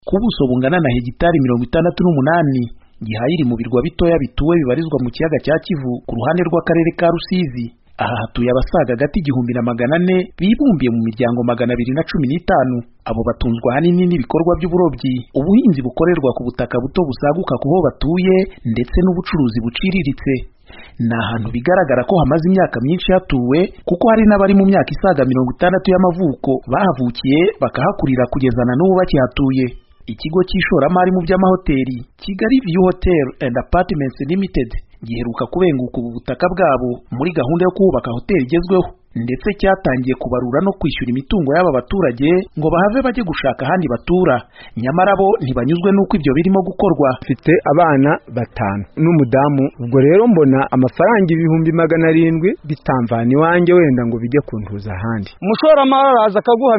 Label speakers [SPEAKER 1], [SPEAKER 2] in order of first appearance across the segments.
[SPEAKER 1] ku buso bungana na hegitari 68. Gihaya iri mu birwa bitoya bituwe bibarizwa mu kiyaga cya Kivu ku ruhande rw'akarere ka Rusizi. Aha hatuye abasaga gati 1400 bibumbiye mu miryango 215. Abo batunzwe ahanini n'ibikorwa by'uburobyi, ubuhinzi bukorerwa ku butaka buto busaguka kuho batuye ndetse n'ubucuruzi buciriritse. Ni ahantu bigaragara ko hamaze imyaka myinshi hatuwe, kuko hari n'abari mu myaka isaga 60 y'amavuko bahavukiye bakahakurira kugeza na n'ubu bakihatuye. Ikigo cy'ishoramari mu by'amahoteli Kigali View Hotel and Apartments Limited giheruka kubenguka ubu butaka bwabo muri gahunda yo kubaka hoteli igezweho, ndetse cyatangiye kubarura no kwishyura imitungo y'aba baturage ngo bahave bajye gushaka ahandi batura. Nyamara bo ntibanyuzwe n'uko ibyo birimo gukorwa.
[SPEAKER 2] Mfite abana 5 n'umudamu, ubwo rero mbona amafaranga 700,000 bitamvana iwanjye wenda ngo bijye kuntuza ahandi.
[SPEAKER 3] Umushoramari araza akaguha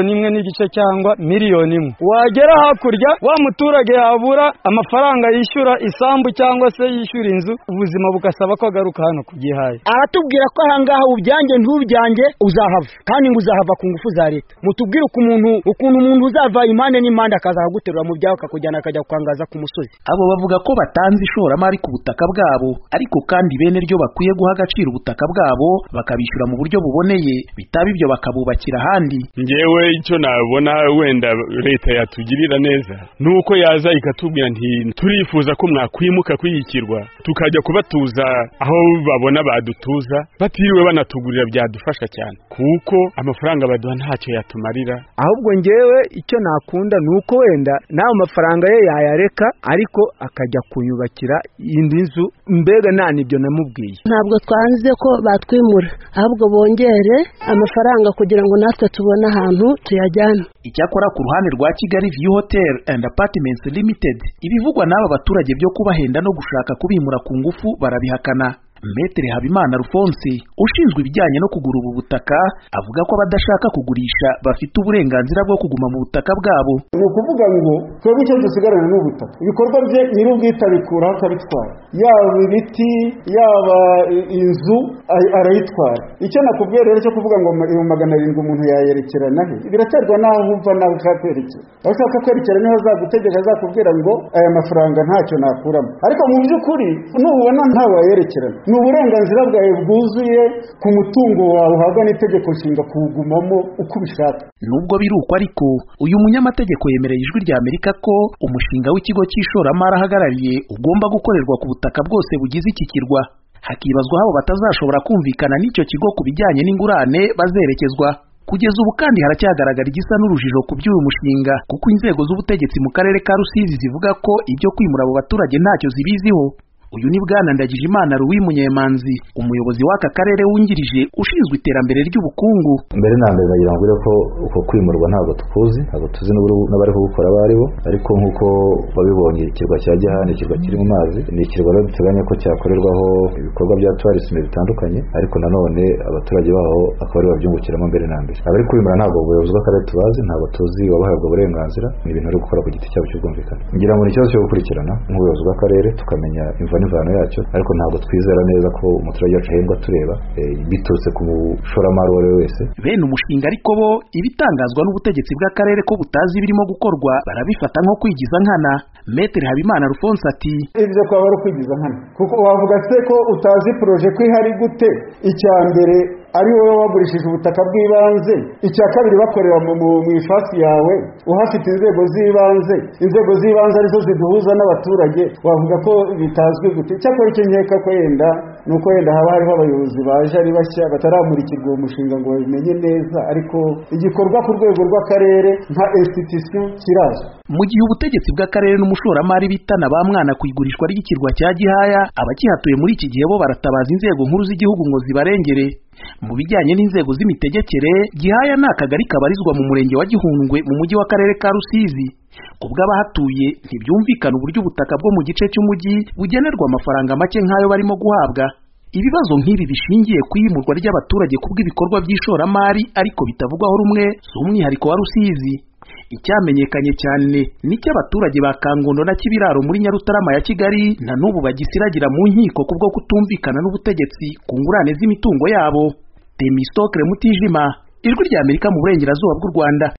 [SPEAKER 3] 1,5 cyangwa 1,000,000. Wagera hakurya wa muturage yabura amafaranga yishyura isambu cyangwa se yishyura inzu, ubuzima bugasaba ko agaruka hano ku Gihaya.
[SPEAKER 4] Aratubwira ko ahangaha ubyanjye ntubyanjye uzahava, kandi ngo uzahava ku ngufu za leta. Mutubwire ukuntu umuntu uzava impande n'impande akaza guterura mu byawe akakujyana akajya kwangaza ku musozi.
[SPEAKER 1] Abo bavuga ko batanze ishoramari ku butaka bwabo, ariko kandi bene ryo bakwiye guha agaciro ubutaka bwabo bakabishyura mu buryo buboneye, bitaba ibyo bakabubakira ahandi.
[SPEAKER 5] Ngewe icyo nabona wenda leta yatugirira neza nuko yaza ikatubwira nti turifuza ko mwakwimuka kwiyikirwa tukajya kubatuza aho babona badutuza, batiriwe banatugurira byadufasha cyane, kuko amafaranga baduha ntacyo yatumarira.
[SPEAKER 2] Ahubwo ngewe icyo nakunda nuko wenda nawe amafaranga ye yayareka ariko akajya kunyubakira indi nzu, mbega nibyo namubwiye.
[SPEAKER 6] Ntabwo twanze ko batwimura, ahubwo bongere amafaranga kugira ngo natwe tubone ahantu tuyajyana.
[SPEAKER 1] Icyakora ku ruhande rwa Kigali View Hotel and Apartments Limited, ibivugwa n'aba baturage byo kubahenda no gushaka kubimura ku ngufu barabihakana. Maitre Habimana Alphonse ushinzwe ibijyanye no kugura ubu butaka avuga ko abadashaka kugurisha bafite uburenganzira bwo kuguma mu butaka bwabo.
[SPEAKER 7] Ni ukuvuga ngo twebwe icyo dusigarana n'ubutaka, ibikorwa bye nyir'ubwite abikura akabitwara, yaba ibiti yaba inzu arayitwara. Icyo nakubwiye rero cyo kuvuga ngo 700,000 umuntu yayerekerana he, biraterwa naho wumva nawe ushaka kwerekera. Aho ushaka kwerekera niho azagutegeka, azakubwira ngo aya mafaranga ntacyo nakuramo, ariko mu by'ukuri nubona ntawe wayerekerana, ni uburenganzira bwawe bwuzuye ku mutungo wawe uhabwa n'itegeko nshinga kuwugumamo uko ubishaka.
[SPEAKER 1] Nubwo biruko ariko uyu munyamategeko yemereye Ijwi rya Amerika ko umushinga w'ikigo cy'ishoramari ahagarariye ugomba gukorerwa ku butaka bwose bugize iki kirwa. Hakibazwa aho batazashobora kumvikana n'icyo kigo ku bijyanye n'ingurane bazerekezwa. Kugeza ubu kandi haracyagaragara igisa n'urujijo ku by'uyu mushinga, kuko inzego z'ubutegetsi mu karere ka Rusizi zivuga ko ibyo kwimura abo baturage ntacyo zibiziho. Uyu ni Bwana Ndagijimana Louis Munyemanzi, umuyobozi w'aka karere wungirije ushinzwe iterambere ry'ubukungu.
[SPEAKER 8] Mbere na mbere nagira ngo ko uko kwimurwa ntabwo tuzi n'abari kubukora bariho, ariko nk'uko babibonye ikirwa cya Gihaya, ikirwa kiri mu mazi, ni ikirwa rero duteganya ko cyakorerwaho ibikorwa bya tourisme bitandukanye, ariko nanone abaturage baho akaba ari babyungukiramo mbere na mbere. Abari kwimura ntabwo ubuyobozi bw'akarere tubazi, ntabwo tuzi wabahabwa uburenganzira, ni ibintu bari gukora ku giti cyabo cy'ubwumvikane. Ngira ngo ni ikibazo cyo gukurikirana nk'ubuyobozi bw'akarere tukamenya imvano yacyo, ariko ntabwo twizera neza ko umuturage yacu ahembwa tureba biturutse ku mushoramari uwo ari we wese.
[SPEAKER 1] Bene umushinga ariko bo ibitangazwa n'ubutegetsi bw'akarere ko butazi birimo gukorwa barabifata nko kwigiza nkana. Maitre Habimana Alphonse ati
[SPEAKER 7] ibyo kwaba ari kwigiza nkana, kuko wavuga se ko utazi projet ko ihari gute? Icya mbere ari wowe wagurishije ubutaka bw'ibanze, icya kabiri bakorera mu ifasi yawe uhafite inzego z'ibanze arizo ziduhuza n'abaturage, wavuga ko bitazwi gute? Cyakora icyo nkeka ko yenda nuko yenda haba hariho abayobozi baje ari bashya bataramurikirwa uwo mushinga ngo babimenye neza, ariko igikorwa ku rwego rw'akarere nka institution kiraje.
[SPEAKER 1] Mu gihe ubutegetsi bw'akarere n'umushoramari bitana ba mwana ku igurishwa ry'ikirwa cya Gihaya, abakihatuye muri iki gihe bo baratabaza inzego nkuru z'igihugu ngo zibarengere. Mu bijyanye n'inzego z'imitegekere, Gihaya ni akagari kabarizwa mu murenge wa Gihundwe mu mujyi w'akarere ka Rusizi. Ubwo abahatuye ntibyumvikana uburyo ubutaka bwo mu gice cy'umujyi bugenerwa amafaranga make nk'ayo barimo guhabwa. Ibibazo nk'ibi bishingiye ku iyimurwa ry'abaturage kubw'ibikorwa by'ishoramari ariko bitavugwaho rumwe, si umwihariko wa Rusizi. Icyamenyekanye cyane ni cy'abaturage ba Kangondo na Kibiraro muri Nyarutarama ya Kigali na n'ubu bagisiragira mu nkiko kubwo kutumvikana n'ubutegetsi ku ngurane z'imitungo yabo. Temistokle Mutijima, Ijwi rya Amerika mu burengerazuba bw'u Rwanda.